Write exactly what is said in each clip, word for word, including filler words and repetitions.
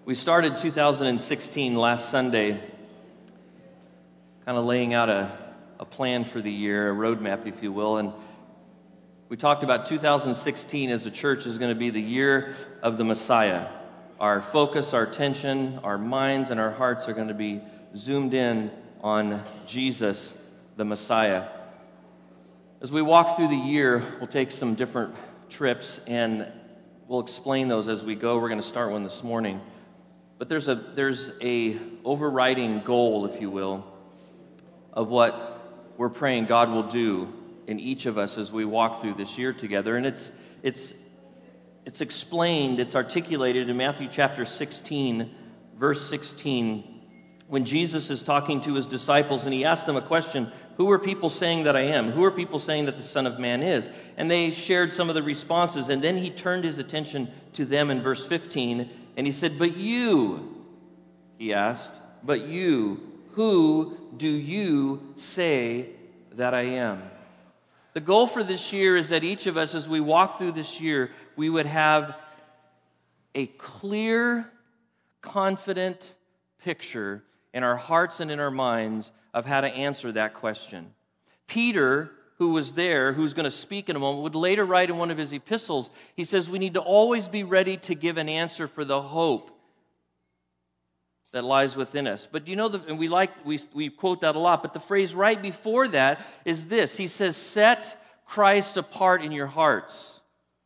We started two thousand sixteen last Sunday, kind of laying out a, a plan for the year, a roadmap, if you will, and we talked about two thousand sixteen as a church is going to be the year of the Messiah. Our focus, our attention, our minds, and our hearts are going to be zoomed in on Jesus, the Messiah. As we walk through the year, we'll take some different trips, and we'll explain those as we go. We're going to start one this morning. But there's a there's a overriding goal, if you will, of what we're praying God will do in each of us as we walk through this year together. And it's it's it's explained, it's articulated in Matthew chapter sixteen, verse sixteen, when Jesus is talking to his disciples and he asks them a question, who are people saying that I am? Who are people saying that the Son of Man is? And they shared some of the responses, and then he turned his attention to them in verse fifteen, and he said, but you, he asked, but you, who do you say that I am? The goal for this year is that each of us, as we walk through this year, we would have a clear, confident picture in our hearts and in our minds of how to answer that question. Peter, who was there, who's going to speak in a moment, would later write in one of his epistles, he says we need to always be ready to give an answer for the hope that lies within us. But you know, the, and we like we we quote that a lot, but the phrase right before that is this. He says, set Christ apart in your hearts.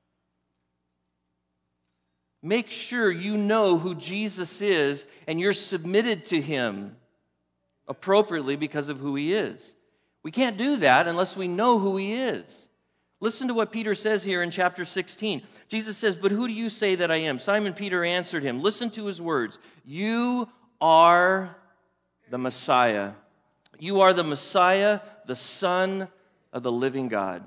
Make sure you know who Jesus is and you're submitted to him appropriately because of who he is. We can't do that unless we know who he is. Listen to what Peter says here in chapter sixteen. Jesus says, but who do you say that I am? Simon Peter answered him. Listen to his words. You are the Messiah. You are the Messiah, the Son of the living God.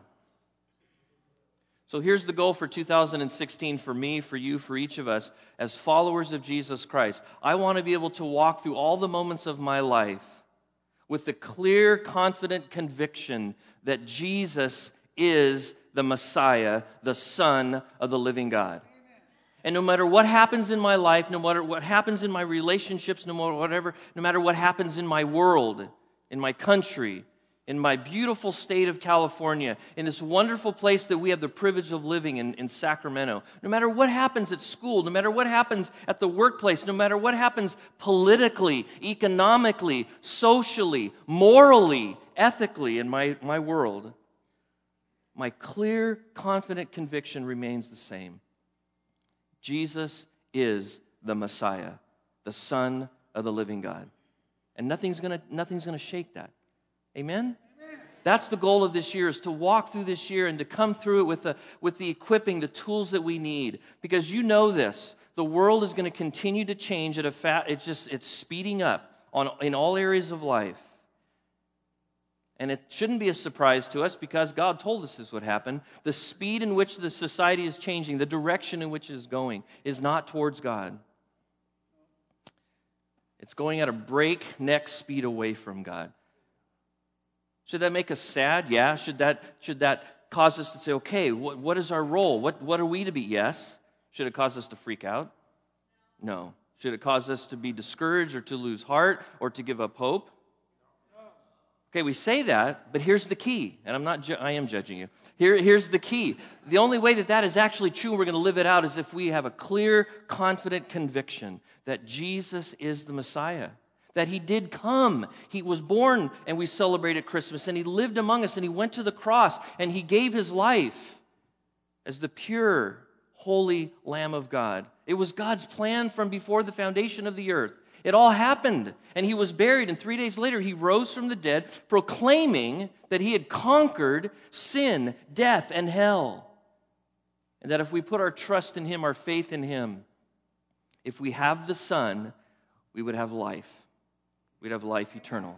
So here's the goal for two thousand sixteen for me, for you, for each of us as followers of Jesus Christ. I want to be able to walk through all the moments of my life with the clear, confident conviction that Jesus is the Messiah, the Son of the living God. And no matter what happens in my life, no matter what happens in my relationships, no matter whatever, no matter what happens in my world, in my country, in my beautiful state of California, in this wonderful place that we have the privilege of living in, in Sacramento, no matter what happens at school, no matter what happens at the workplace, no matter what happens politically, economically, socially, morally, ethically in my, my world, my clear, confident conviction remains the same. Jesus is the Messiah, the Son of the living God. And nothing's gonna, nothing's gonna shake that. Amen? Amen? That's the goal of this year, is to walk through this year and to come through it with the, with the equipping, the tools that we need. Because you know this, the world is going to continue to change at a fast, it's just, it's speeding up on, in all areas of life. And it shouldn't be a surprise to us because God told us this would happen. The speed in which the society is changing, the direction in which it is going, is not towards God. It's going at a breakneck speed away from God. Should that make us sad? Yeah. Should that should that cause us to say, okay, what, what is our role? What, what are we to be? Yes. Should it cause us to freak out? No. Should it cause us to be discouraged or to lose heart or to give up hope? Okay, we say that, but here's the key, and I'm not, ju- I am judging you. Here, here's the key. The only way that that is actually true and we're going to live it out is if we have a clear, confident conviction that Jesus is the Messiah, that he did come. He was born, and we celebrated Christmas, and he lived among us, and he went to the cross, and he gave his life as the pure, holy Lamb of God. It was God's plan from before the foundation of the earth. It all happened, and he was buried, and three days later he rose from the dead, proclaiming that he had conquered sin, death, and hell. And that if we put our trust in him, our faith in him, if we have the Son, we would have life. We'd have life eternal.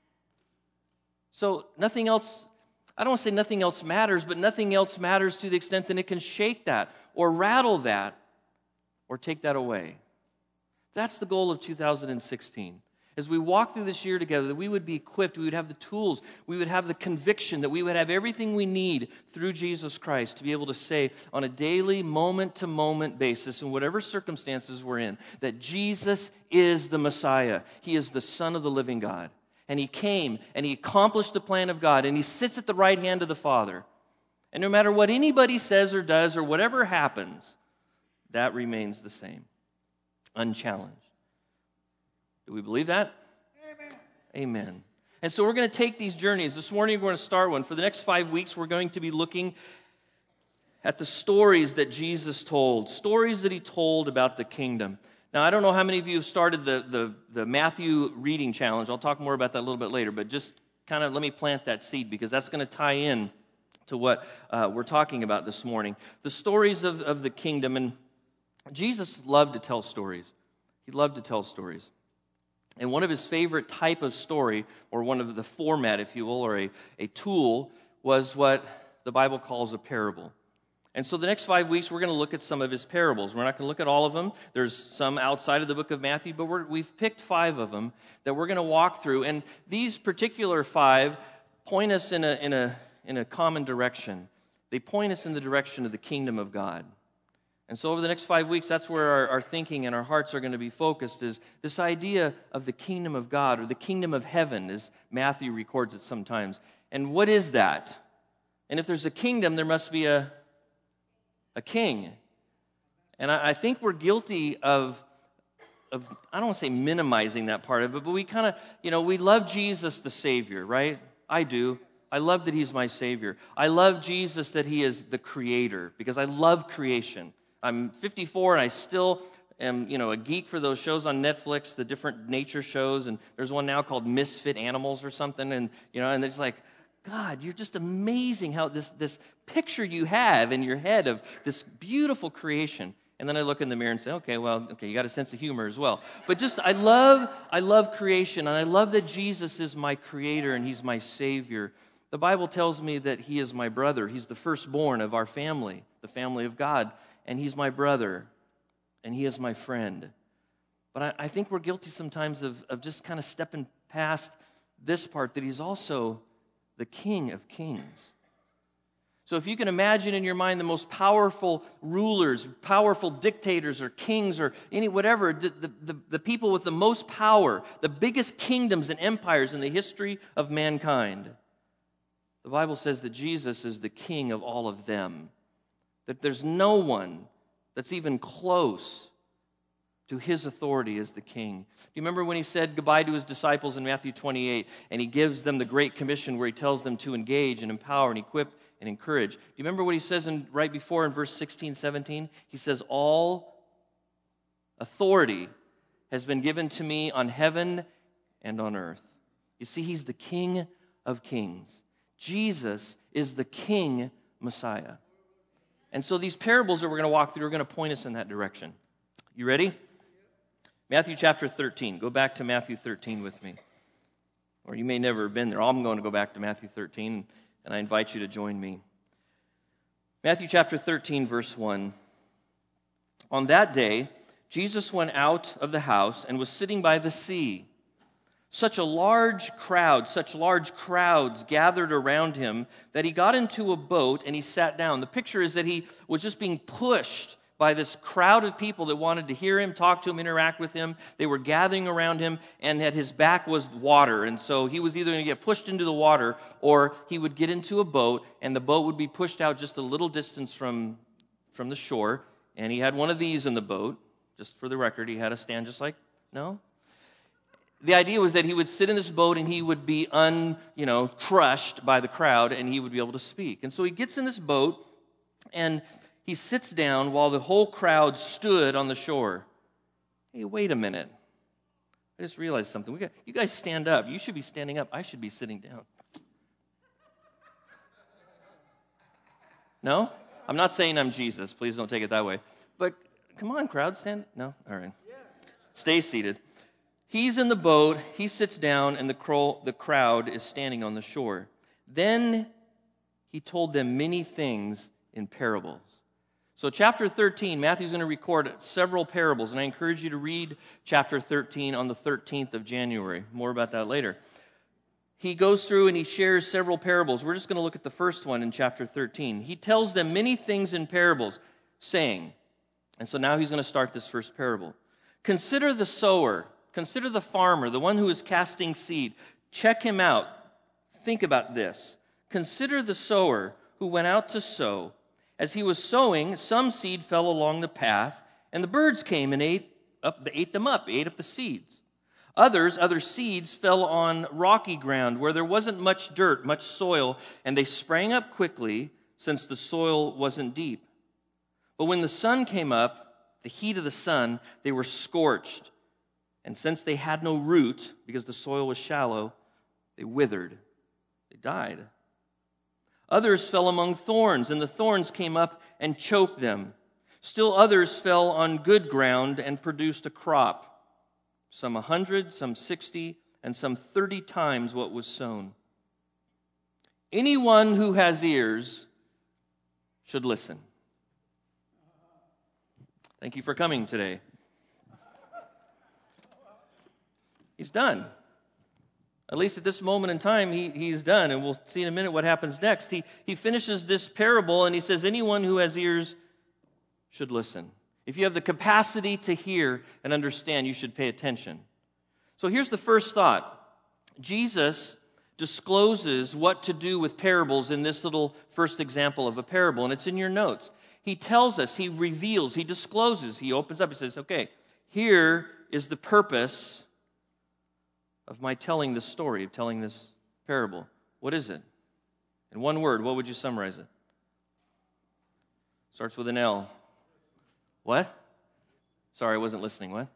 So nothing else, I don't want to say nothing else matters, but nothing else matters to the extent that it can shake that, or rattle that, or take that away. That's the goal of two thousand sixteen. As we walk through this year together, that we would be equipped, we would have the tools, we would have the conviction, that we would have everything we need through Jesus Christ to be able to say on a daily, moment-to-moment basis, in whatever circumstances we're in, that Jesus is the Messiah. He is the Son of the living God. And He came, and He accomplished the plan of God, and He sits at the right hand of the Father. And no matter what anybody says or does or whatever happens, that remains the same, unchallenged. Do we believe that? Amen. Amen. And so we're going to take these journeys. This morning we're going to start one. For the next five weeks, we're going to be looking at the stories that Jesus told, stories that He told about the kingdom. Now, I don't know how many of you have started the, the, the Matthew reading challenge. I'll talk more about that a little bit later, but just kind of let me plant that seed because that's going to tie in to what uh, we're talking about this morning. The stories of, of the kingdom. And Jesus loved to tell stories. He loved to tell stories. And one of His favorite type of story, or one of the format, if you will, or a, a tool, was what the Bible calls a parable. And so the next five weeks, we're going to look at some of His parables. We're not going to look at all of them. There's some outside of the book of Matthew, but we're, we've picked five of them that we're going to walk through. And these particular five point us in a, in a, in a common direction. They point us in the direction of the kingdom of God. And so over the next five weeks, that's where our, our thinking and our hearts are going to be focused, is this idea of the kingdom of God, or the kingdom of heaven, as Matthew records it sometimes. And what is that? And if there's a kingdom, there must be a, a king. And I, I think we're guilty of, of, I don't want to say minimizing that part of it, but we kind of, you know, we love Jesus the Savior, right? I do. I love that He's my Savior. I love Jesus that He is the Creator, because I love creation. I'm fifty-four, and I still am, you know, a geek for those shows on Netflix, the different nature shows, and there's one now called Misfit Animals or something, and, you know, and it's like, God, you're just amazing how this, this picture you have in your head of this beautiful creation. And then I look in the mirror and say, okay, well, okay, you got a sense of humor as well. But just, I love, I love creation, and I love that Jesus is my Creator, and He's my Savior. The Bible tells me that He is my brother. He's the firstborn of our family, the family of God. And He's my brother, and He is my friend. But I, I think we're guilty sometimes of, of just kind of stepping past this part, that He's also the King of kings. So if you can imagine in your mind the most powerful rulers, powerful dictators or kings or any whatever, the, the, the, the people with the most power, the biggest kingdoms and empires in the history of mankind, the Bible says that Jesus is the King of all of them. That there's no one that's even close to His authority as the King. Do you remember when He said goodbye to His disciples in Matthew twenty-eight, and He gives them the Great Commission where He tells them to engage and empower and equip and encourage? Do you remember what He says in, right before in verse sixteen, seventeen? He says, all authority has been given to me on heaven and on earth. You see, He's the King of kings. Jesus is the King Messiah. And so these parables that we're going to walk through are going to point us in that direction. You ready? Matthew chapter thirteen. Go back to Matthew thirteen with me. Or you may never have been there. I'm going to go back to Matthew thirteen, and I invite you to join me. Matthew chapter thirteen, verse one. On that day, Jesus went out of the house and was sitting by the sea. Such a large crowd, such large crowds gathered around Him that He got into a boat and He sat down. The picture is that He was just being pushed by this crowd of people that wanted to hear Him, talk to Him, interact with Him. They were gathering around Him, and at His back was water. And so He was either going to get pushed into the water, or He would get into a boat, and the boat would be pushed out just a little distance from, from the shore. And He had one of these in the boat. Just for the record, He had a stand just like, no? The idea was that He would sit in this boat and He would be un, you know, crushed by the crowd, and He would be able to speak. And so He gets in this boat and He sits down while the whole crowd stood on the shore. Hey, wait a minute. I just realized something. We got, you guys stand up. You should be standing up. I should be sitting down. No? I'm not saying I'm Jesus. Please don't take it that way. But come on, crowd, stand. No? All right. Stay seated. He's in the boat, he sits down, and the, cro- the crowd is standing on the shore. Then He told them many things in parables. So chapter thirteen, Matthew's going to record several parables, and I encourage you to read chapter thirteen on the thirteenth of January. More about that later. He goes through and he shares several parables. We're just going to look at the first one in chapter thirteen. He tells them many things in parables, saying, and so now he's going to start this first parable. Consider the sower, consider the farmer, the one who is casting seed. Check him out. Think about this. Consider the sower who went out to sow. As he was sowing, some seed fell along the path, and the birds came and ate up, ate them up, ate up the seeds. Others, other seeds, fell on rocky ground where there wasn't much dirt, much soil, and they sprang up quickly since the soil wasn't deep. But when the sun came up, the heat of the sun, they were scorched. And since they had no root, because the soil was shallow, they withered. They died. Others fell among thorns, and the thorns came up and choked them. Still others fell on good ground and produced a crop, some a hundred, some sixty, and some thirty times what was sown. Anyone who has ears should listen. Thank you for coming today. He's done. At least at this moment in time, he, he's done, and we'll see in a minute what happens next. He, he finishes this parable, and he says, anyone who has ears should listen. If you have the capacity to hear and understand, you should pay attention. So here's the first thought. Jesus discloses what to do with parables in this little first example of a parable, and it's in your notes. He tells us, he reveals, he discloses, he opens up, he says, okay, here is the purpose of my telling this story, of telling this parable. What is it? In one word, what would you summarize it? Starts with an L. What? Sorry, I wasn't listening. What?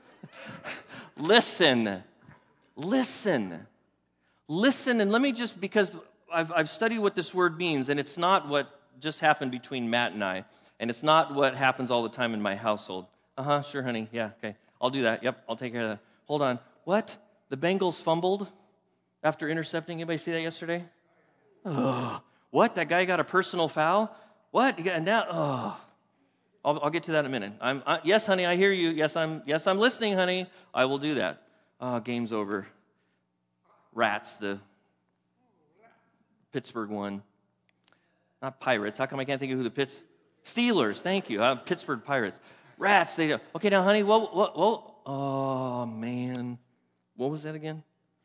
Listen. Listen. Listen, and let me just, because I've, I've studied what this word means, and it's not what just happened between Matt and I, and it's not what happens all the time in my household. Uh-huh, sure, honey. Yeah, okay. I'll do that. Yep, I'll take care of that. Hold on. What? The Bengals fumbled after intercepting. Anybody see that yesterday? Oh, what? That guy got a personal foul? What? He got, and now, oh. I'll, I'll get to that in a minute. I'm, I, yes, honey, I hear you. Yes, I'm Yes, I'm listening, honey. I will do that. Oh, game's over. Rats, the Pittsburgh one. Not Pirates. How come I can't think of who the Pitts? Steelers, thank you. Uh, Pittsburgh Pirates. Rats, they do. Okay, now, honey, what, what, what? Oh, man. What was that again?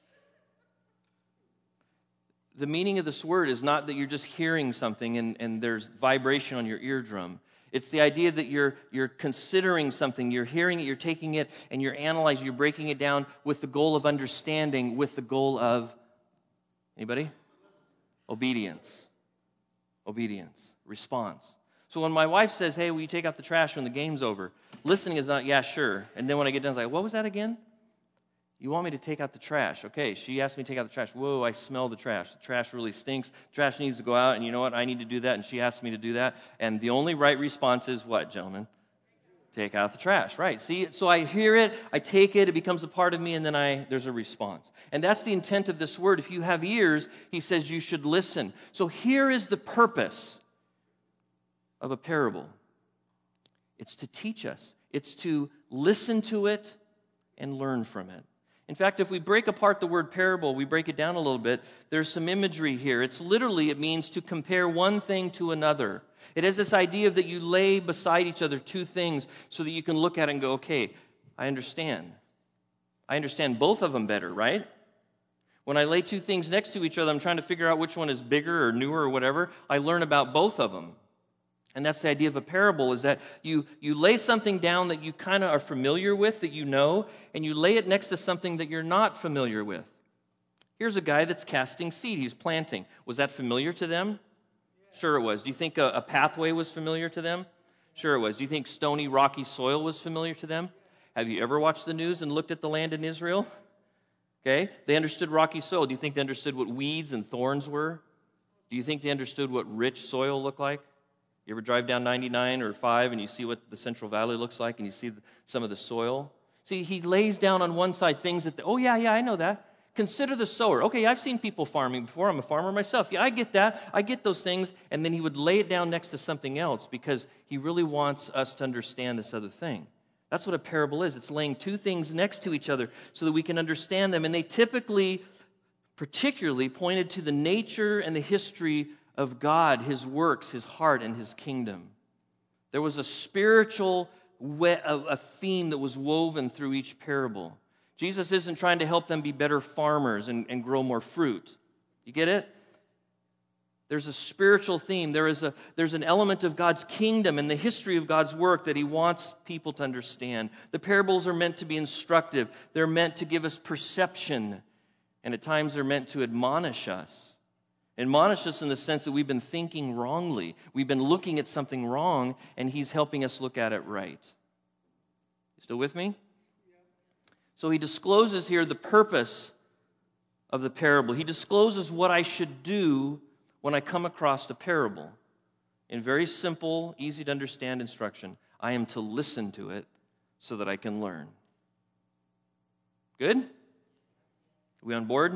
The meaning of this word is not that you're just hearing something and, and there's vibration on your eardrum. It's the idea that you're, you're considering something, you're hearing it, you're taking it, and you're analyzing, you're breaking it down with the goal of understanding, with the goal of, anybody? Obedience. Obedience. Response. So when my wife says, hey, will you take out the trash when the game's over? Listening is not, yeah, sure. And then when I get done, it's like, what was that again? You want me to take out the trash. Okay, she asked me to take out the trash. Whoa, I smell the trash. The trash really stinks. The trash needs to go out, and you know what? I need to do that, and she asked me to do that. And the only right response is what, gentlemen? Take out the trash, right? See, so I hear it, I take it, it becomes a part of me, and then I there's a response. And that's the intent of this word. If you have ears, he says you should listen. So here is the purpose of a parable. It's to teach us. It's to listen to it and learn from it. In fact, if we break apart the word parable, we break it down a little bit, there's some imagery here. It's literally, it means to compare one thing to another. It has this idea of that you lay beside each other two things so that you can look at it and go, okay, I understand. I understand both of them better, right? When I lay two things next to each other, I'm trying to figure out which one is bigger or newer or whatever. I learn about both of them. And that's the idea of a parable, is that you, you lay something down that you kind of are familiar with, that you know, and you lay it next to something that you're not familiar with. Here's a guy that's casting seed. He's planting. Was that familiar to them? Sure it was. Do you think a, a pathway was familiar to them? Sure it was. Do you think stony, rocky soil was familiar to them? Have you ever watched the news and looked at the land in Israel? Okay. They understood rocky soil. Do you think they understood what weeds and thorns were? Do you think they understood what rich soil looked like? You ever drive down ninety-nine or five and you see what the Central Valley looks like and you see the, some of the soil? See, he lays down on one side things that, the, oh, yeah, yeah, I know that. Consider the sower. Okay, I've seen people farming before. I'm a farmer myself. Yeah, I get that. I get those things. And then he would lay it down next to something else because he really wants us to understand this other thing. That's what a parable is. It's laying two things next to each other so that we can understand them. And they typically, particularly, pointed to the nature and the history of God, His works, His heart, and His kingdom. There was a spiritual a theme that was woven through each parable. Jesus isn't trying to help them be better farmers and, and grow more fruit. You get it? There's a spiritual theme. There is a, there's an element of God's kingdom and the history of God's work that He wants people to understand. The parables are meant to be instructive. They're meant to give us perception. And at times they're meant to admonish us. Admonish us in the sense that we've been thinking wrongly. We've been looking at something wrong, and He's helping us look at it right. You still with me? So He discloses here the purpose of the parable. He discloses what I should do when I come across a parable. In very simple, easy to understand instruction. I am to listen to it so that I can learn. Good? Are we on board?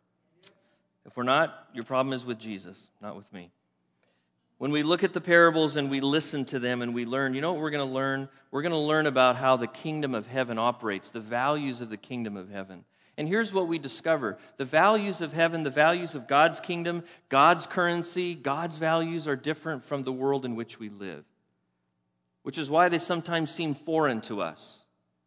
If we're not, your problem is with Jesus, not with me. When we look at the parables and we listen to them and we learn, you know what we're going to learn? We're going to learn about how the kingdom of heaven operates, the values of the kingdom of heaven. And here's what we discover. The values of heaven, the values of God's kingdom, God's currency, God's values are different from the world in which we live, which is why they sometimes seem foreign to us.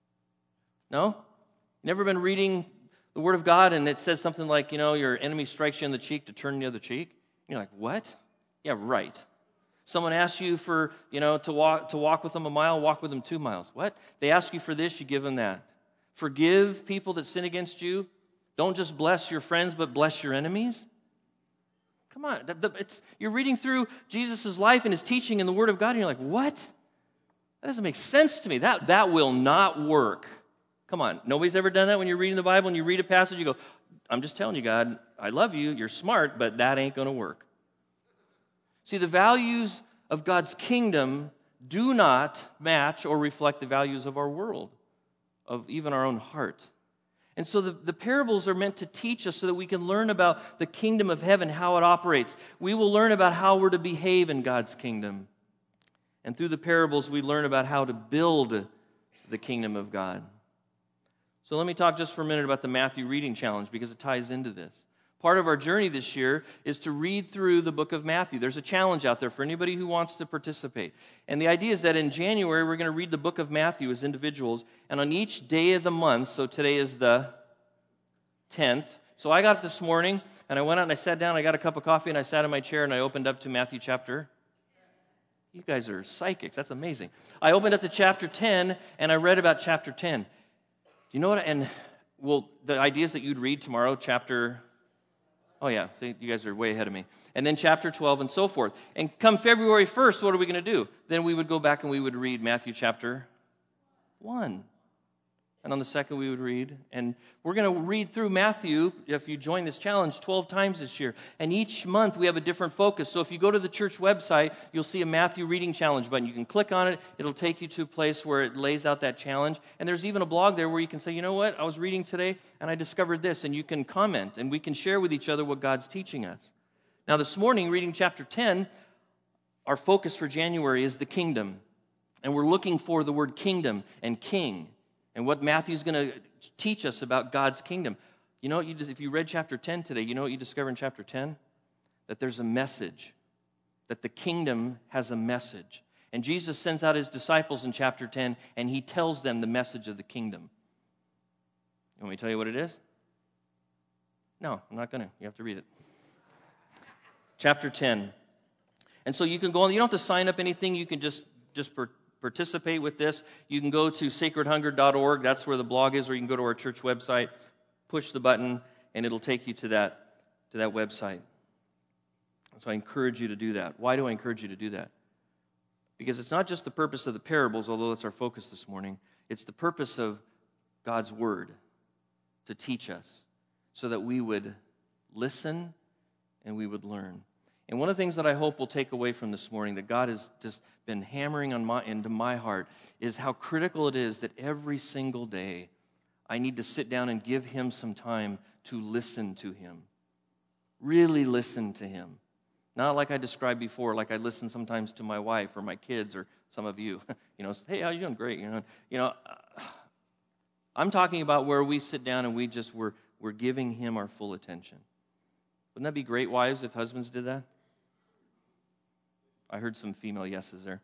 No? Never been reading the Word of God, and it says something like, you know, your enemy strikes you in the cheek to turn the other cheek. You're like, what? Yeah, right. Someone asks you for, you know, to walk to walk with them a mile, walk with them two miles. What? They ask you for this, you give them that. Forgive people that sin against you. Don't just bless your friends, but bless your enemies. Come on. It's, you're reading through Jesus' life and His teaching in the Word of God, and you're like, what? That doesn't make sense to me. That, that will not work. Come on, nobody's ever done that when you're reading the Bible and you read a passage, you go, I'm just telling you, God, I love you, you're smart, but that ain't going to work. See, the values of God's kingdom do not match or reflect the values of our world, of even our own heart. And so the, the parables are meant to teach us so that we can learn about the kingdom of heaven, how it operates. We will learn about how we're to behave in God's kingdom. And through the parables, we learn about how to build the kingdom of God. So let me talk just for a minute about the Matthew Reading Challenge because it ties into this. Part of our journey this year is to read through the book of Matthew. There's a challenge out there for anybody who wants to participate. And the idea is that in January, we're going to read the book of Matthew as individuals. And on each day of the month, so today is the tenth. So I got up this morning, and I went out and I sat down, I got a cup of coffee, and I sat in my chair, and I opened up to Matthew chapter. You guys are psychics. That's amazing. I opened up to chapter ten, and I read about chapter ten. You know what? And, well, the idea is that you'd read tomorrow chapter, oh yeah, see, you guys are way ahead of me. And then chapter twelve and so forth. And come February first, what are we going to do? Then we would go back and we would read Matthew chapter one. And on the second we would read. And we're going to read through Matthew, if you join this challenge, twelve times this year. And each month we have a different focus. So if you go to the church website, you'll see a Matthew Reading Challenge button. You can click on it. It'll take you to a place where it lays out that challenge. And there's even a blog there where you can say, you know what, I was reading today and I discovered this. And you can comment and we can share with each other what God's teaching us. Now this morning, reading chapter ten, our focus for January is the kingdom. And we're looking for the word kingdom and king. And what Matthew's going to teach us about God's kingdom. You know what you if you read chapter ten today, you know what you discover in chapter ten? That there's a message. That the kingdom has a message. And Jesus sends out His disciples in chapter ten, and He tells them the message of the kingdom. You want me to tell you what it is? No, I'm not going to. You have to read it. Chapter ten. And so you can go on. You don't have to sign up anything. You can just, just per, participate with this. You can go to sacred hunger dot org. That's where the blog is, or you can go to our church website, push the button, and it'll take you to that, to that website. So I encourage you to do that. Why do I encourage you to do that? Because it's not just the purpose of the parables, although that's our focus this morning. It's the purpose of God's Word to teach us so that we would listen and we would learn. And one of the things that I hope we'll take away from this morning that God has just been hammering on my, into my heart is how critical it is that every single day I need to sit down and give Him some time to listen to him. Really listen to him. Not like I described before, like I listen sometimes to my wife or my kids or some of you. You know, hey, how you doing? Great. You know, you know, I'm talking about where we sit down and we just we're we're giving him our full attention. Wouldn't that be great, wives, if husbands did that? I heard some female yeses there.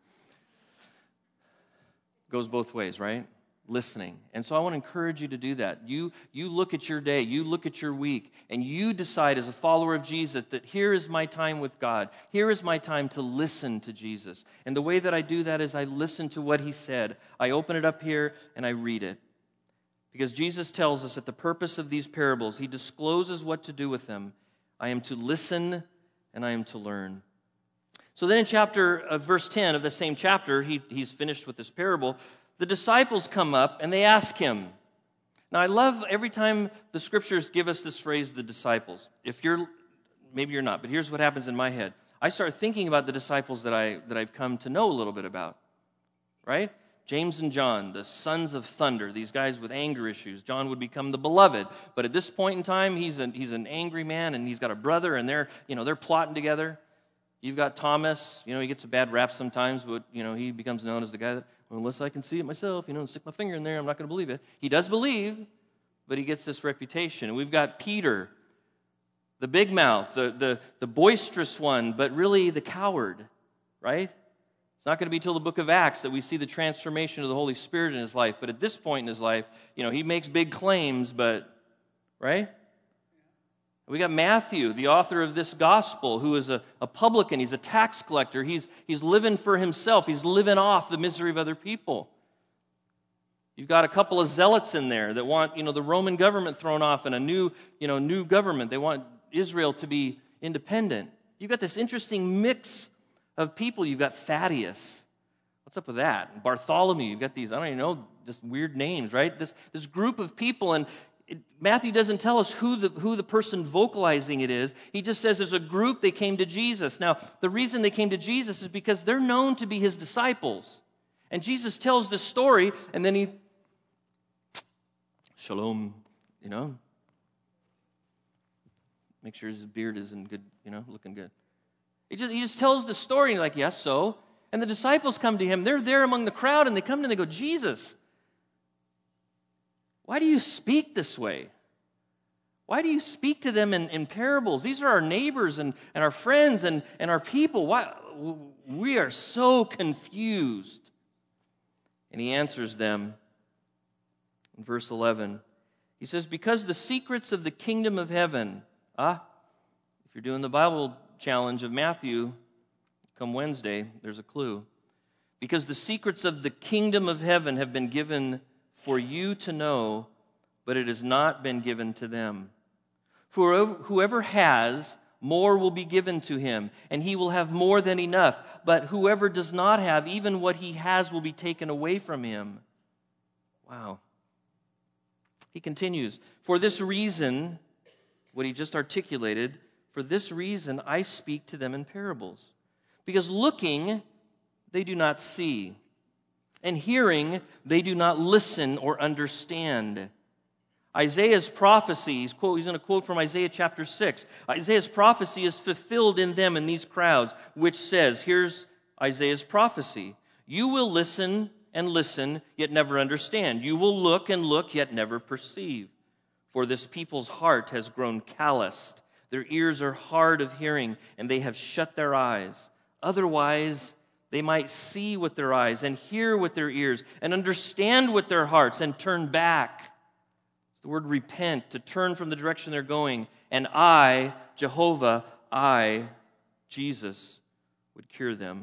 Goes both ways, right? Listening. And so I want to encourage you to do that. You, you look at your day, you look at your week, and you decide as a follower of Jesus that here is my time with God. Here is my time to listen to Jesus. And the way that I do that is I listen to what he said. I open it up here and I read it. Because Jesus tells us that the purpose of these parables, he discloses what to do with them. I am to listen and I am to learn. So then in chapter, uh, verse ten of the same chapter, he, he's finished with this parable. The disciples come up and they ask him. Now I love every time the scriptures give us this phrase, the disciples. If you're, maybe you're not, but here's what happens in my head. I start thinking about the disciples that, I, that I've come to know a little bit about, right? James and John, the sons of thunder, these guys with anger issues. John would become the beloved, but at this point in time, he's, a, he's an angry man and he's got a brother and they're, you know, they're plotting together. You've got Thomas, you know, he gets a bad rap sometimes, but, you know, he becomes known as the guy that, well, unless I can see it myself, you know, and stick my finger in there, I'm not going to believe it. He does believe, but he gets this reputation. And we've got Peter, the big mouth, the, the, the boisterous one, but really the coward, right? It's not going to be till the book of Acts that we see the transformation of the Holy Spirit in his life. But at this point in his life, you know, he makes big claims, but, right? We got Matthew, the author of this gospel, who is a, a publican. He's a tax collector. He's, he's living for himself. He's living off the misery of other people. You've got a couple of zealots in there that want, you know, the Roman government thrown off and a new, you know, new government. They want Israel to be independent. You've got this interesting mix of people. You've got Thaddeus. What's up with that? Bartholomew. You've got these, I don't even know, just weird names, right? This, this group of people, and It, Matthew doesn't tell us who the, who the person vocalizing it is. He just says there's a group, they came to Jesus. Now, the reason they came to Jesus is because they're known to be his disciples. And Jesus tells this story, and then he, shalom, you know, make sure his beard is in good, you know, looking good. He just, he just tells the story, and you're like, yes, so? And the disciples come to him. They're there among the crowd, and they come to him and they go, Jesus, why do you speak this way? Why do you speak to them in, in parables? These are our neighbors and, and our friends and, and our people. Why? We are so confused. And he answers them in verse eleven. He says, because the secrets of the kingdom of heaven, ah, if you're doing the Bible challenge of Matthew, come Wednesday, there's a clue. Because the secrets of the kingdom of heaven have been given for you to know, but it has not been given to them. For whoever has, more will be given to him, and he will have more than enough. But whoever does not have, even what he has will be taken away from him. Wow. He continues, for this reason, what he just articulated, for this reason I speak to them in parables. Because looking, they do not see. And hearing, they do not listen or understand. Isaiah's prophecy, he's, quote, he's going to quote from Isaiah chapter six. Isaiah's prophecy is fulfilled in them, in these crowds, which says, here's Isaiah's prophecy. You will listen and listen, yet never understand. You will look and look, yet never perceive. For this people's heart has grown calloused. Their ears are hard of hearing, and they have shut their eyes. Otherwise, they might see with their eyes and hear with their ears and understand with their hearts and turn back. It's the word repent, to turn from the direction they're going. And I, Jehovah, I, Jesus, would cure them.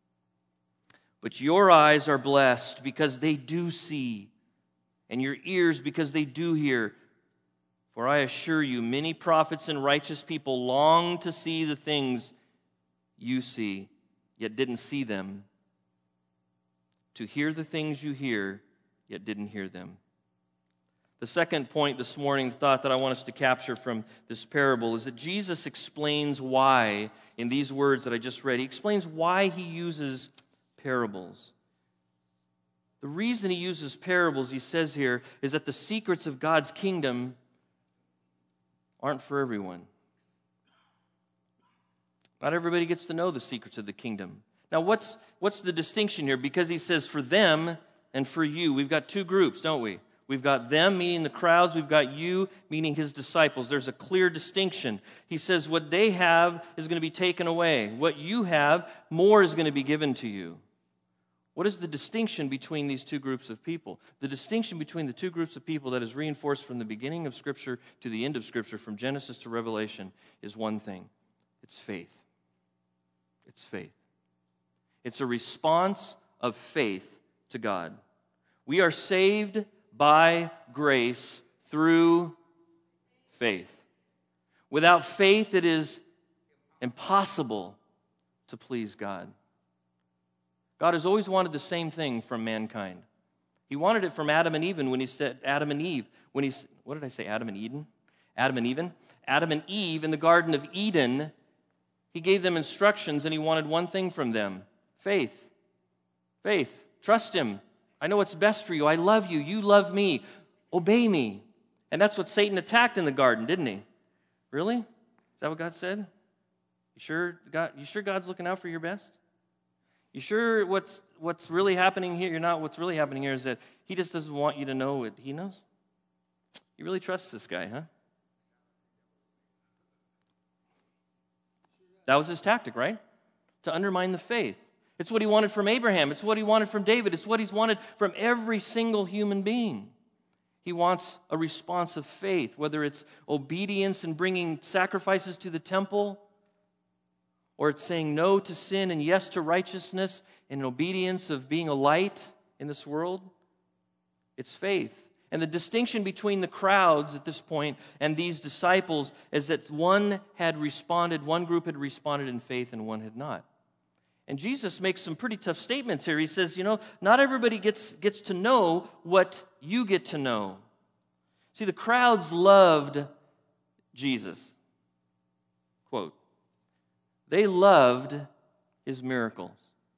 But your eyes are blessed because they do see, and your ears because they do hear. For I assure you, many prophets and righteous people long to see the things you see, yet didn't see them, to hear the things you hear, yet didn't hear them. The second point this morning, the thought that I want us to capture from this parable, is that Jesus explains why, in these words that I just read, he explains why he uses parables. The reason he uses parables, he says here, is that the secrets of God's kingdom aren't for everyone. Not everybody gets to know the secrets of the kingdom. Now, what's, what's the distinction here? Because he says for them and for you. We've got two groups, don't we? We've got them, meaning the crowds. We've got you, meaning his disciples. There's a clear distinction. He says what they have is going to be taken away. What you have, more is going to be given to you. What is the distinction between these two groups of people? The distinction between the two groups of people that is reinforced from the beginning of Scripture to the end of Scripture, from Genesis to Revelation, is one thing. It's faith. It's faith. It's a response of faith to God. We are saved by grace through faith. Without faith, it is impossible to please God. God has always wanted the same thing from mankind. He wanted it from Adam and Eve when he said, Adam and Eve, when he, what did I say, Adam and Eden? Adam and Eve. Adam and Eve in the Garden of Eden, he gave them instructions and he wanted one thing from them, faith. Faith. Trust him. I know what's best for you. I love you. You love me. Obey me. And that's what Satan attacked in the garden, didn't he? Really? Is that what God said? You sure God, you sure God's looking out for your best? You sure what's what's really happening here? You're not. What's really happening here is that he just doesn't want you to know what he knows. You really trust this guy, huh? That was his tactic, right? To undermine the faith. It's what he wanted from Abraham. It's what he wanted from David. It's what he's wanted from every single human being. He wants a response of faith, whether it's obedience and bringing sacrifices to the temple, or it's saying no to sin and yes to righteousness and obedience of being a light in this world. It's faith. And the distinction between the crowds at this point and these disciples is that one had responded, one group had responded in faith and one had not. And Jesus makes some pretty tough statements here. He says, you know, not everybody gets, gets to know what you get to know. See, the crowds loved Jesus. Quote, they loved his miracles.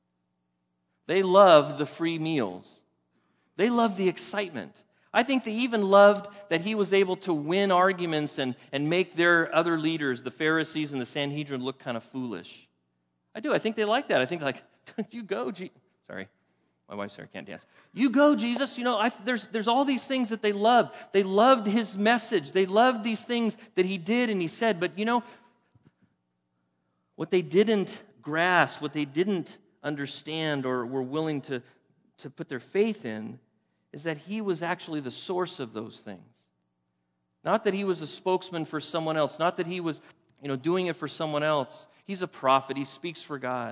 They loved the free meals. They loved the excitement. I think they even loved that he was able to win arguments and, and make their other leaders, the Pharisees and the Sanhedrin, look kind of foolish. I do. I think they like that. I think like, you go, Je-. Sorry. My wife's here, can't dance. You go, Jesus. You know, I, there's, there's all these things that they loved. They loved his message. They loved these things that he did and he said. But, you know, what they didn't grasp, what they didn't understand or were willing to, to put their faith in is that he was actually the source of those things. Not that he was a spokesman for someone else. Not that he was, you know, doing it for someone else. He's a prophet. He speaks for God.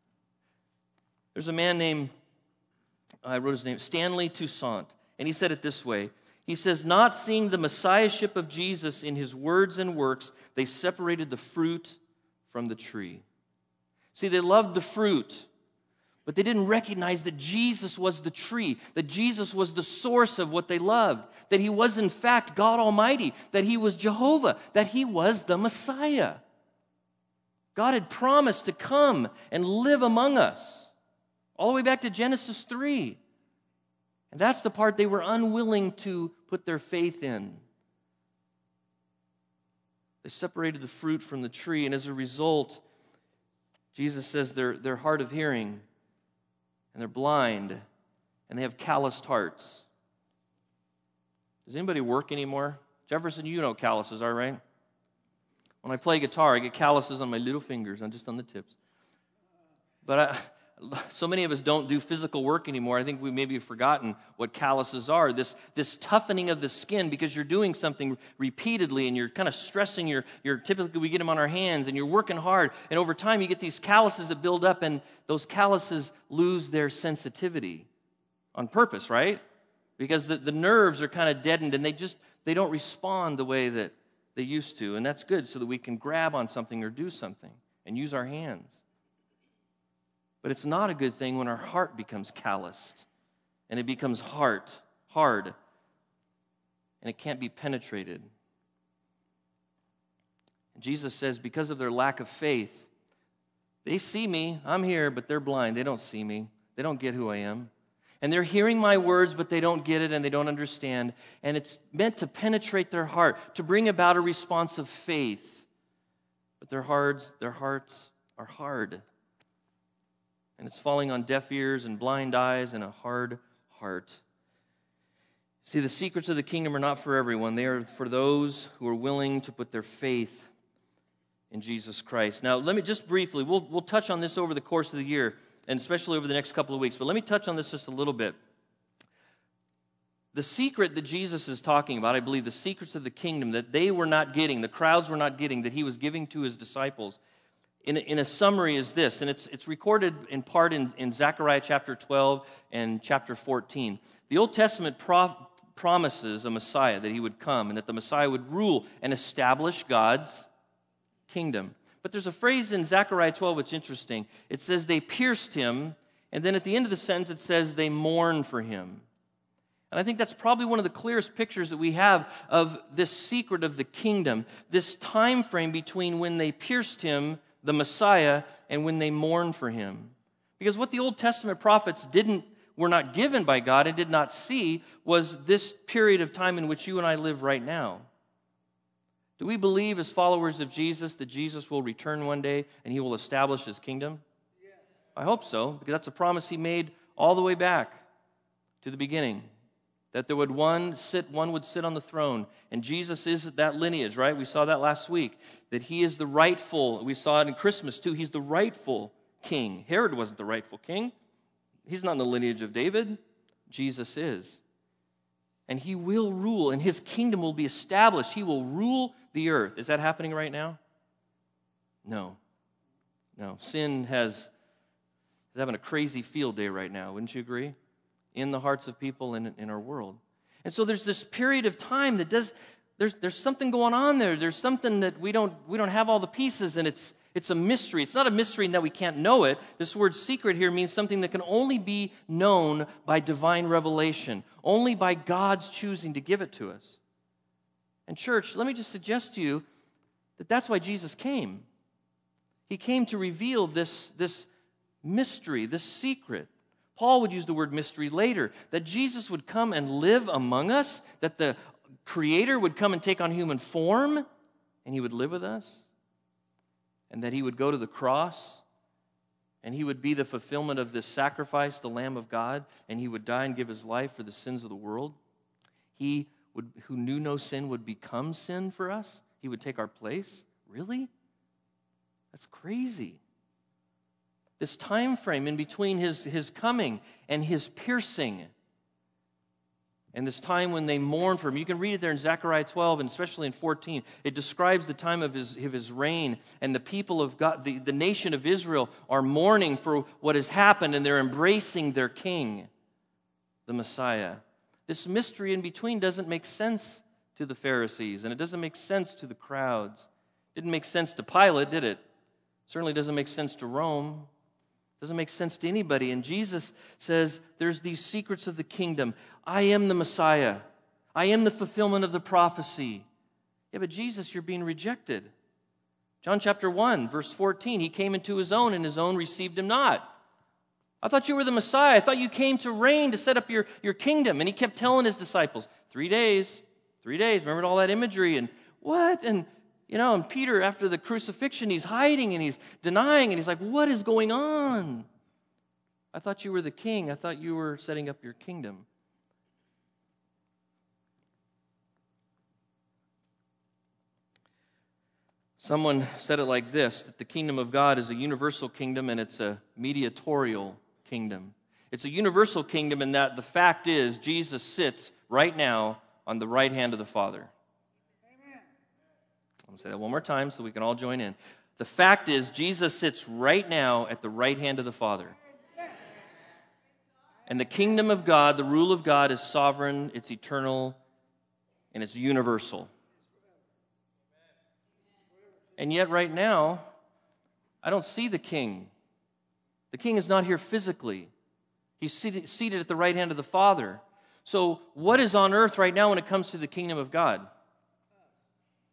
There's a man named, I wrote his name, Stanley Toussaint, and he said it this way. He says, not seeing the messiahship of Jesus in his words and works, they separated the fruit from the tree. See, they loved the fruit, but they didn't recognize that Jesus was the tree, that Jesus was the source of what they loved, that he was in fact God Almighty, that he was Jehovah, that he was the Messiah. God had promised to come and live among us, all the way back to Genesis three. And that's the part they were unwilling to put their faith in. They separated the fruit from the tree, and as a result, Jesus says they're, they're hard of hearing, and they're blind, and they have calloused hearts. Does anybody work anymore? Jefferson, you know what calluses are, right? When I play guitar, I get calluses on my little fingers, and just on the tips. But I, so many of us don't do physical work anymore. I think we maybe have forgotten what calluses are. This, this toughening of the skin because you're doing something repeatedly and you're kind of stressing your, your, typically we get them on our hands and you're working hard. And over time you get these calluses that build up and those calluses lose their sensitivity on purpose, right? Because the, the nerves are kind of deadened and they just, they don't respond the way that they used to. And that's good so that we can grab on something or do something and use our hands. But it's not a good thing when our heart becomes calloused and it becomes hard, hard, and it can't be penetrated. And Jesus says because of their lack of faith, they see me, I'm here, but they're blind. They don't see me. They don't get who I am. And they're hearing my words, but they don't get it and they don't understand. And it's meant to penetrate their heart, to bring about a response of faith. But their hearts, their hearts are hard. And it's falling on deaf ears and blind eyes and a hard heart. See, the secrets of the kingdom are not for everyone. They are for those who are willing to put their faith in Jesus Christ. Now, let me just briefly, we'll, we'll touch on this over the course of the year, and especially over the next couple of weeks, but let me touch on this just a little bit. The secret that Jesus is talking about, I believe, the secrets of the kingdom that they were not getting, the crowds were not getting, that he was giving to his disciples, in a, in a summary is this, and it's, it's recorded in part in, in Zechariah chapter twelve and chapter fourteen. The Old Testament prof, promises a Messiah, that he would come, and that the Messiah would rule and establish God's kingdom. But there's a phrase in Zechariah twelve that's interesting. It says they pierced him, and then at the end of the sentence it says they mourned for him. And I think that's probably one of the clearest pictures that we have of this secret of the kingdom, this time frame between when they pierced him, the Messiah, and when they mourned for him. Because what the Old Testament prophets didn't, were not given by God and did not see was this period of time in which you and I live right now. Do we believe as followers of Jesus that Jesus will return one day and he will establish his kingdom? Yes. I hope so, because that's a promise he made all the way back to the beginning. That there would one sit, one would sit on the throne. And Jesus is that lineage, right? We saw that last week. That he is the rightful, we saw it in Christmas too, he's the rightful king. Herod wasn't the rightful king. He's not in the lineage of David. Jesus is. And he will rule, and his kingdom will be established. He will rule the earth. Is that happening right now? No. No. Sin has, is having a crazy field day right now, wouldn't you agree? In the hearts of people and in our world. And so there's this period of time that does, there's there's something going on there. There's something that we don't we don't have all the pieces, and it's it's a mystery. It's not a mystery in that we can't know it. This word secret here means something that can only be known by divine revelation, only by God's choosing to give it to us. And church, let me just suggest to you that that's why Jesus came. He came to reveal this, this mystery, this secret. Paul would use the word mystery later, that Jesus would come and live among us, that the Creator would come and take on human form, and he would live with us, and that he would go to the cross, and he would be the fulfillment of this sacrifice, the Lamb of God, and he would die and give his life for the sins of the world. He would, who knew no sin would become sin for us. He would take our place. Really? That's crazy. This time frame in between his, his coming and his piercing, and this time when they mourn for him. You can read it there in Zechariah twelve, and especially in fourteen. It describes the time of his, of his reign, and the people of God, the, the nation of Israel, are mourning for what has happened, and they're embracing their king, the Messiah. This mystery in between doesn't make sense to the Pharisees, and it doesn't make sense to the crowds. It didn't make sense to Pilate, did it? Certainly doesn't make sense to Rome. Doesn't make sense to anybody. And Jesus says, there's these secrets of the kingdom. I am the Messiah. I am the fulfillment of the prophecy. Yeah, but Jesus, you're being rejected. John chapter one, verse fourteen, he came into his own, and his own received him not. I thought you were the Messiah. I thought you came to reign, to set up your, your kingdom. And he kept telling his disciples, three days, three days. Remember all that imagery? And what? And You know, and Peter, after the crucifixion, he's hiding and he's denying, and he's like, what is going on? I thought you were the king. I thought you were setting up your kingdom. Someone said it like this, that the kingdom of God is a universal kingdom and it's a mediatorial kingdom. It's a universal kingdom in that the fact is Jesus sits right now on the right hand of the Father. I'm going to say that one more time so we can all join in. The fact is, Jesus sits right now at the right hand of the Father. And the kingdom of God, the rule of God, is sovereign, it's eternal, and it's universal. And yet right now, I don't see the king. The king is not here physically. He's seated, seated at the right hand of the Father. So what is on earth right now when it comes to the kingdom of God?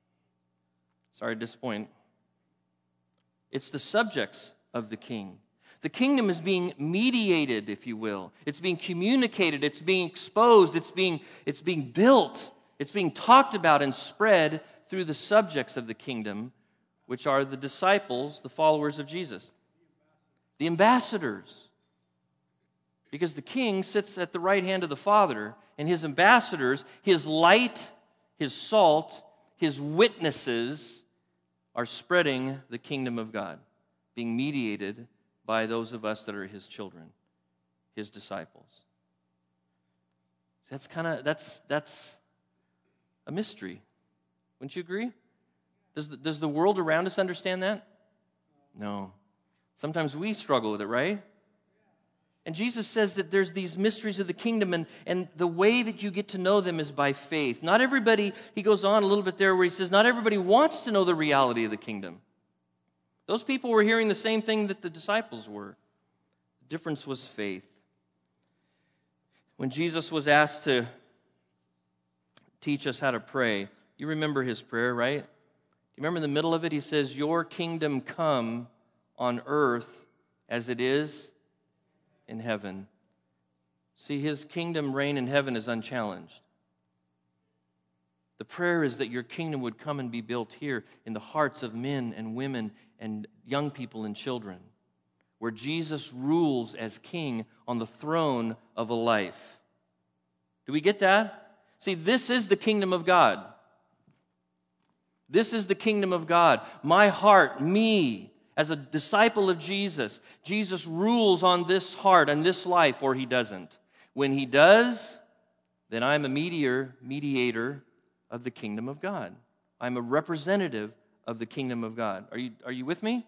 Sorry to disappoint. It's the subjects of the king. The kingdom is being mediated, if you will. It's being communicated. It's being exposed. It's being, it's being built. It's being talked about and spread through the subjects of the kingdom, which are the disciples, the followers of Jesus. The ambassadors. Because the king sits at the right hand of the Father, and his ambassadors, his light, his salt, his witnesses are spreading the kingdom of God, being mediated by those of us that are his children, his disciples. That's kind of, that's that's a mystery. Wouldn't you agree? Does the, does the world around us understand that? No. Sometimes we struggle with it, right? And Jesus says that there's these mysteries of the kingdom, and, and the way that you get to know them is by faith. Not everybody, he goes on a little bit there where he says, not everybody wants to know the reality of the kingdom. Those people were hearing the same thing that the disciples were. The difference was faith. When Jesus was asked to teach us how to pray, you remember his prayer, right? Do you remember in the middle of it, he says, your kingdom come on earth as it is in heaven. See, his kingdom reign in heaven is unchallenged. The prayer is that your kingdom would come and be built here in the hearts of men and women and young people and children, where Jesus rules as king on the throne of a life. Do we get that? See, this is the kingdom of God. This is the kingdom of God. My heart, me, as a disciple of Jesus, Jesus rules on this heart and this life, or he doesn't. When he does, then I'm a mediator, mediator of the kingdom of God. I'm a representative of the kingdom of God. Are you, are you with me?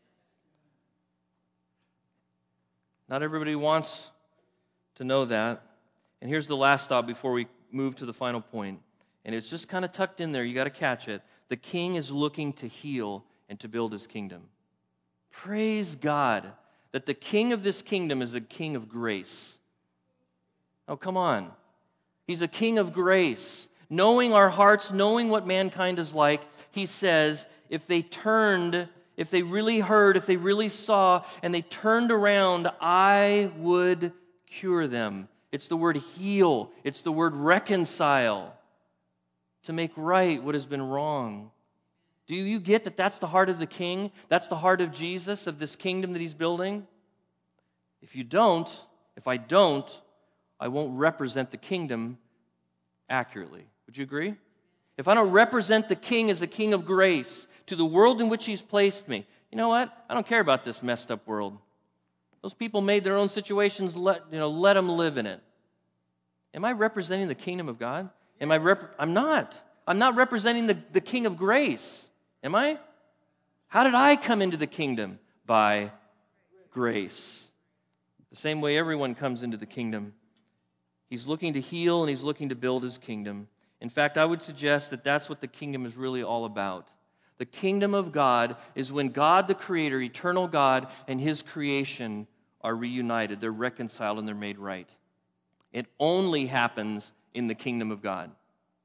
Not everybody wants to know that. And here's the last thought before we move to the final point. And it's just kind of tucked in there. You got to catch it. The king is looking to heal and to build his kingdom. Praise God that the king of this kingdom is a king of grace. Oh, come on. He's a king of grace. Knowing our hearts, knowing what mankind is like, he says, if they turned, if they really heard, if they really saw, and they turned around, I would cure them. It's the word heal. It's the word reconcile. To make right what has been wrong. Do you get that that's the heart of the king? That's the heart of Jesus, of this kingdom that he's building? If you don't, if I don't, I won't represent the kingdom accurately. Would you agree? If I don't represent the king as a king of grace to the world in which he's placed me, you know what? I don't care about this messed up world. Those people made their own situations, let, you know, let them live in it. Am I representing the kingdom of God? Am I rep- I'm not. I'm not representing the, the king of grace. Am I? How did I come into the kingdom? By grace. The same way everyone comes into the kingdom. He's looking to heal and he's looking to build his kingdom. In fact, I would suggest that that's what the kingdom is really all about. The kingdom of God is when God, the Creator, eternal God, and his creation are reunited. They're reconciled and they're made right. It only happens in the kingdom of God.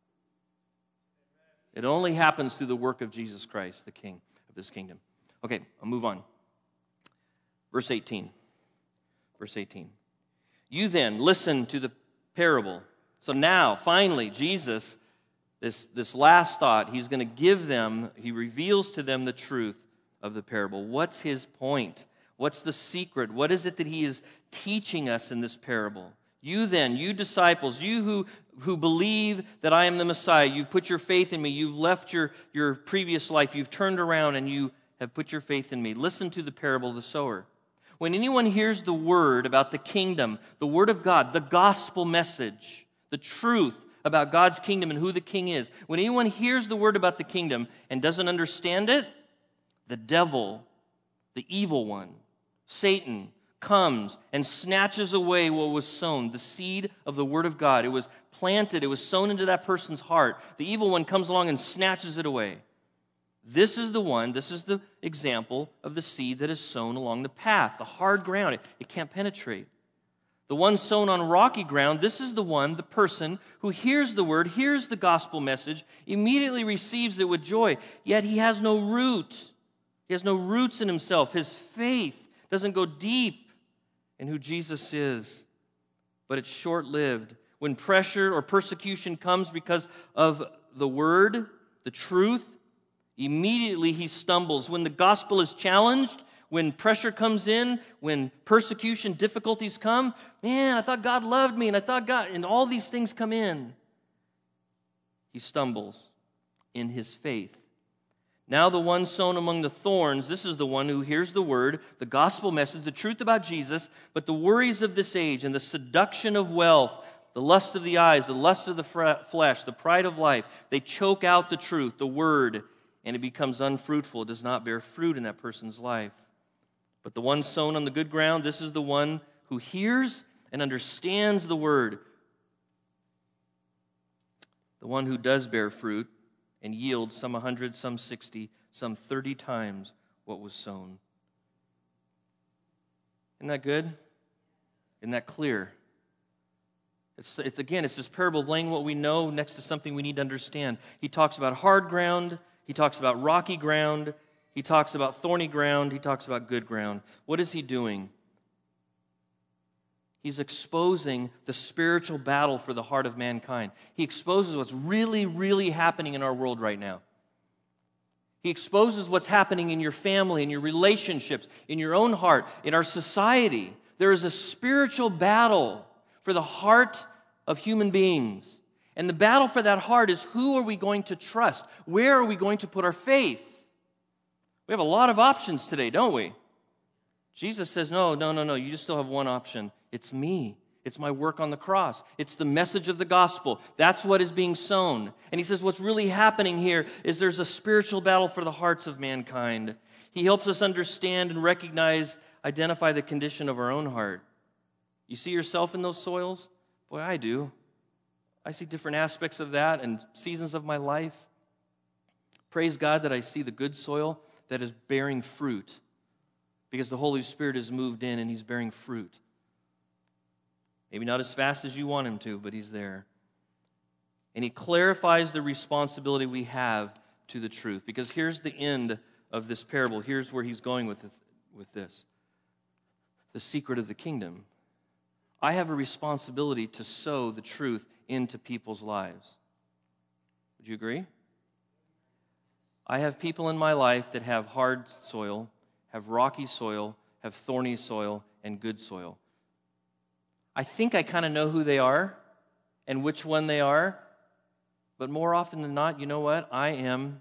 It only happens through the work of Jesus Christ, the King of this kingdom. Okay, I'll move on. Verse eighteen. Verse eighteen. You then listen to the parable. So now, finally, Jesus, this, this last thought, he's going to give them, he reveals to them the truth of the parable. What's his point? What's the secret? What is it that he is teaching us in this parable? You then, you disciples, you who, who believe that I am the Messiah, you've put your faith in me, you've left your, your previous life, you've turned around and you have put your faith in me. Listen to the parable of the sower. When anyone hears the word about the kingdom, the word of God, the gospel message, the truth about God's kingdom and who the king is, when anyone hears the word about the kingdom and doesn't understand it, the devil, the evil one, Satan, comes and snatches away what was sown, the seed of the word of God. It was planted, it was sown into that person's heart. The evil one comes along and snatches it away. This is the one, this is the example of the seed that is sown along the path, the hard ground. It, it can't penetrate. The one sown on rocky ground, this is the one, the person who hears the word, hears the gospel message, immediately receives it with joy, yet he has no root. He has no roots in himself. His faith doesn't go deep in who Jesus is, but it's short-lived. When pressure or persecution comes because of the word, the truth, immediately he stumbles. When the gospel is challenged, when pressure comes in, when persecution, difficulties come, man, I thought God loved me, and I thought God, and all these things come in. He stumbles in his faith. Now the one sown among the thorns, this is the one who hears the word, the gospel message, the truth about Jesus, but the worries of this age and the seduction of wealth, the lust of the eyes, the lust of the flesh, the pride of life, they choke out the truth, the word, and it becomes unfruitful. It does not bear fruit in that person's life. But the one sown on the good ground, this is the one who hears and understands the word. The one who does bear fruit and yields some a hundred, some sixty, some thirty times what was sown. Isn't that good? Isn't that clear? It's, it's again, it's this parable of laying what we know next to something we need to understand. He talks about hard ground. He talks about rocky ground. He talks about thorny ground. He talks about good ground. What is he doing? He's exposing the spiritual battle for the heart of mankind. He exposes what's really, really happening in our world right now. He exposes what's happening in your family, in your relationships, in your own heart, in our society. There is a spiritual battle for the heart of human beings. And the battle for that heart is, who are we going to trust? Where are we going to put our faith? We have a lot of options today, don't we? Jesus says, no, no, no, no, you just still have one option. It's me. It's my work on the cross. It's the message of the gospel. That's what is being sown. And he says what's really happening here is there's a spiritual battle for the hearts of mankind. He helps us understand and recognize, identify the condition of our own heart. You see yourself in those soils? Boy, I do. I see different aspects of that and seasons of my life. Praise God that I see the good soil that is bearing fruit, because the Holy Spirit has moved in and he's bearing fruit. Maybe not as fast as you want him to, but he's there. And he clarifies the responsibility we have to the truth. Because here's the end of this parable. Here's where he's going with, it, with this. The secret of the kingdom. I have a responsibility to sow the truth into people's lives. Would you agree? I have people in my life that have hard soil, have rocky soil, have thorny soil, and good soil. I think I kind of know who they are and which one they are, but more often than not, you know what? I am...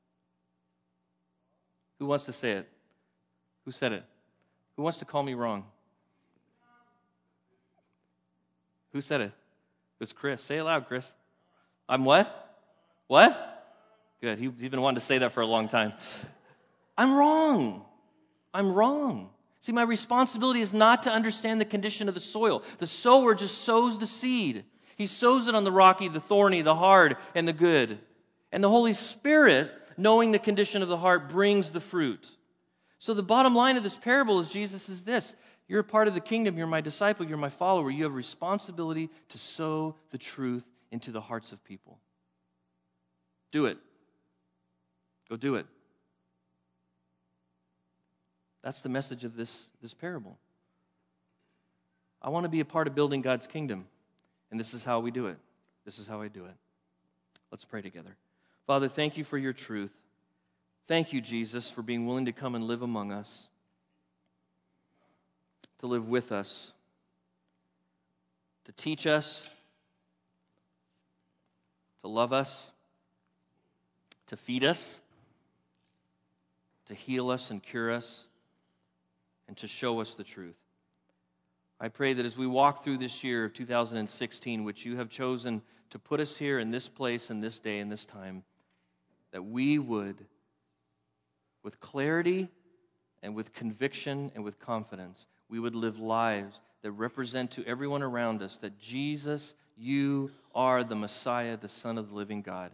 Who wants to say it? Who said it? Who wants to call me wrong? Who said it? It was Chris. Say it loud, Chris. I'm what? What? Good. He, he's been wanting to say that for a long time. I'm wrong. I'm wrong. See, my responsibility is not to understand the condition of the soil. The sower just sows the seed. He sows it on the rocky, the thorny, the hard, and the good. And the Holy Spirit, knowing the condition of the heart, brings the fruit. So the bottom line of this parable is Jesus is this. You're a part of the kingdom. You're my disciple. You're my follower. You have a responsibility to sow the truth into the hearts of people. Do it. Go do it. That's the message of this, this parable. I want to be a part of building God's kingdom, and this is how we do it. This is how I do it. Let's pray together. Father, thank you for your truth. Thank you, Jesus, for being willing to come and live among us, to live with us, to teach us, to love us, to feed us, to heal us and cure us, and to show us the truth. I pray that as we walk through this year of two thousand sixteen, which you have chosen to put us here in this place and this day and this time, that we would, with clarity and with conviction and with confidence, we would live lives that represent to everyone around us that Jesus, you are the Messiah, the Son of the living God.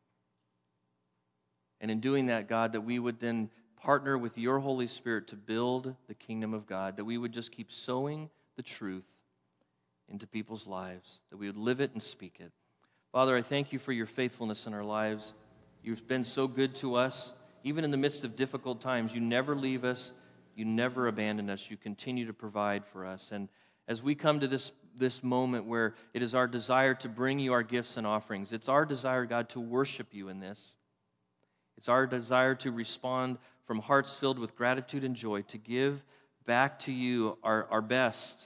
And in doing that, God, that we would then partner with your Holy Spirit to build the kingdom of God, that we would just keep sowing the truth into people's lives, that we would live it and speak it. Father, I thank you for your faithfulness in our lives. You've been so good to us. Even in the midst of difficult times, you never leave us You never abandon us. You continue to provide for us. And as we come to this, this moment where it is our desire to bring you our gifts and offerings, it's our desire, God, to worship you in this. It's our desire to respond from hearts filled with gratitude and joy, to give back to you our, our best.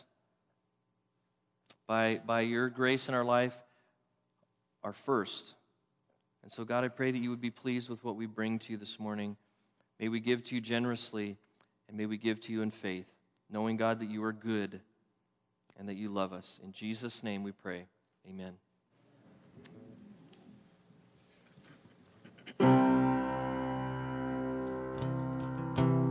By, by your grace in our life, our first. And so, God, I pray that you would be pleased with what we bring to you this morning. May we give to you generously, and may we give to you in faith, knowing, God, that you are good and that you love us. In Jesus' name we pray. Amen.